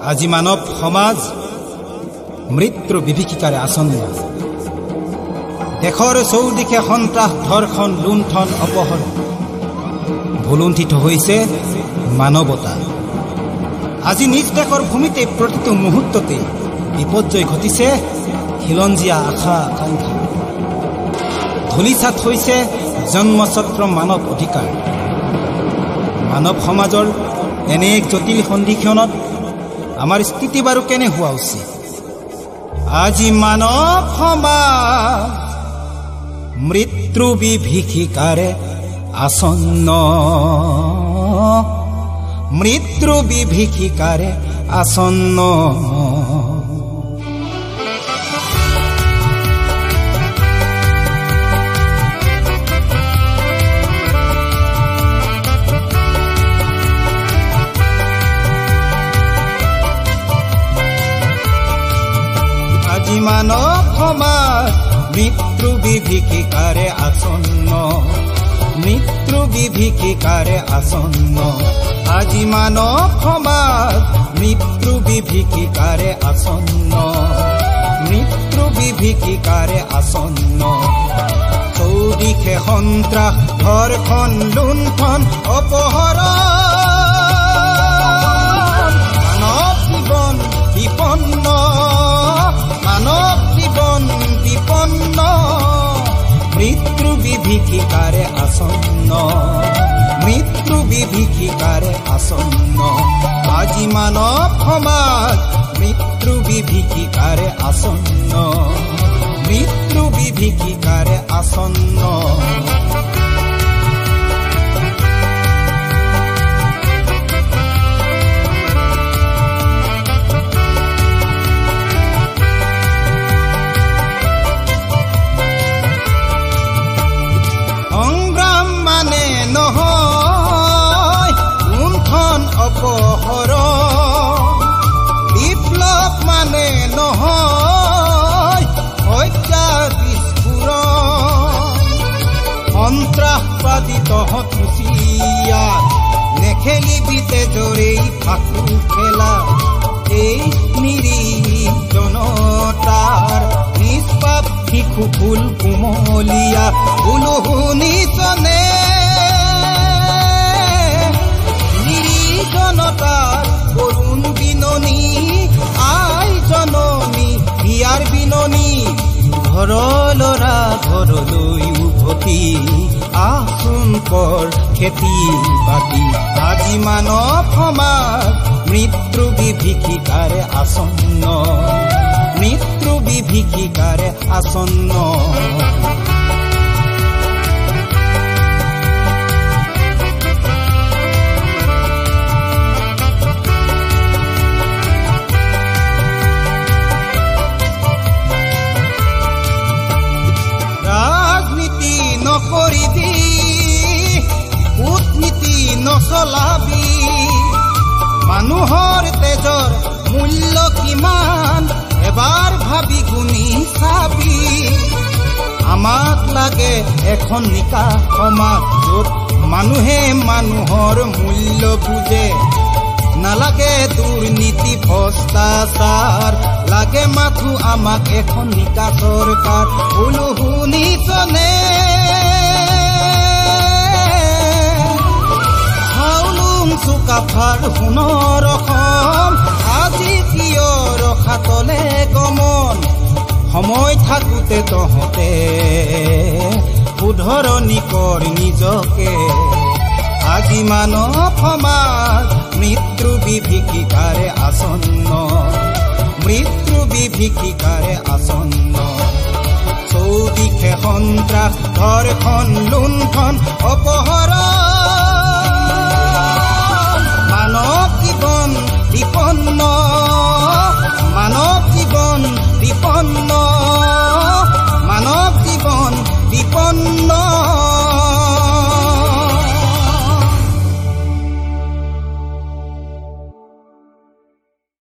আজি মানৱ সমাজ মৃত্যুৰ বিভীষিকাৰে আসন্ন। দেশৰ চৌদিশে সন্ত্ৰাস, ধৰ্ষণ, লুণ্ঠন, অপহৰণ ভুলুণ্ঠিত হৈছে মানৱতা। আজি নিজ দেশৰ ভূমিতে প্ৰতিটো মুহূৰ্ততে বিপৰ্যয় ঘটিছে খিলঞ্জীয়া আশা আকাংক্ষা। ধূলিচাত হৈছে জন্মচক্ৰ মানৱ অধিকাৰ। মানৱ সমাজৰ এনে এক জটিল সন্ধিক্ষণত আমাৰ স্থিতি বাৰু কেনে হোৱা উচিত? আজি মানৱ সমাজ মৃত্যু বিভীষিকাৰে আসন্ন, মৃত্যু বিভীষিকাৰে আসন্ন। আজি মানৱ সমাজ মৃত্যু বিভীষিকাৰে আসন্ন, মৃত্যু বিভীষিকাৰে আসন্ন। আজি মানৱ সমাজ মৃত্যু বিভীষিকাৰে আসন্ন, মৃত্যু বিভীষিকাৰে আসন্ন। চৌদিশে সন্ত্ৰাস, ধৰ্ষণ, লুণ্ঠন, অপহৰণ, মানৱ জীৱন বিপন্ন, মানৱ জীৱন বিপন্ন। মৃত্যু বিভীষিকাৰে আসন্ন, মৃত্যু বিভীষিকাৰে আসন্ন। আজি মানৱ সমাজ মৃত্যু বিভীষিকাৰে আসন্ন, মৃত্যু বিভীষিকাৰে আসন্ন। বিপ্লৱ মানে নহয় হত্যা বিস্ফোৰণ, সন্ত্ৰাসবাদী তহত নেখেলিবি তেজৰেই ফাকু খেলা। এই নিৰীহ জনতাৰ নিষ্পাপ শিশু ফুল কোমলীয়া বোলো শুনিছনে? জনতাৰ কৰুণ বিননি, আই জননী বিয়াৰ বিননি। ঘৰ লৰা ঘৰলৈ উভতি আচোন কৰ খেতি বাতি। আজি মানৱ সমাজ মৃত্যু বিভীষিকাৰে আসন্ন, মৃত্যু বিভীষিকাৰে আসন্ন। নকৰিবি কূটনীতি নচলাবি, মানুহৰ তেজৰ মূল্য কিমান এবাৰ ভাবি গুণি চাবি। আমাক লাগে এখন নিকা সমাজ য'ত মানুহে মানুহৰ মূল্য বুজে। নালাগে দুৰ্নীতি ভ্ৰষ্টাচাৰ, লাগে মাথো আমাক এখন নিকা চৰকাৰ। বোলো শুনিছনে? চাউলুং চুকাফাৰ সোণৰ অসম আজি কিয় ৰখা তলে গমন? সময় থাকোতে তহঁতে শুধৰণি কৰ নিজকে। আজি মানৱ সমাজ মৃত্যু বিভীষিকাৰে আসন্ন, মৃত্যু বিভীষিকাৰে আসন্ন। চৌদিশে সন্ত্ৰাস, ধৰ্ষণ, লুণ্ঠন, অপহৰণ, মানৱ জীৱন বিপন্ন, মানৱ জীৱন বিপন্ন।